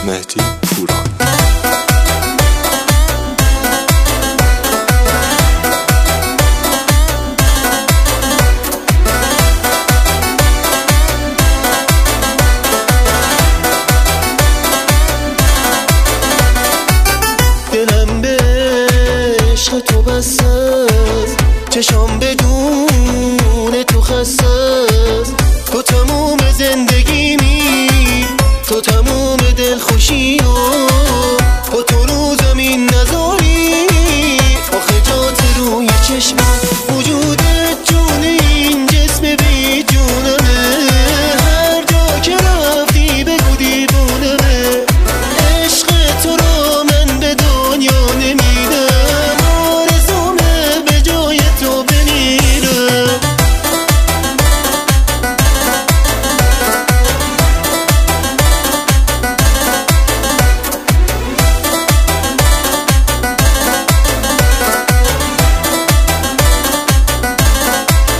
مهدی پوران. دلم به عشق تو بسته است، چشام بدون تو خسته است. تو تموم زندگیمی، تو تموم دلخوشی و با تو رو زمین نذاری. آخه جات روی چشمم، وجودت جون این جسم بی جونمه. هر جا که رفتی بگو دیوونمه. عشق تو رو من به دنیا نمیدم، آرزومه به جای تو بمیرم.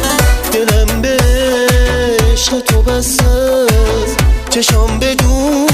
دلم به عشق تو بسته است، چشام بدون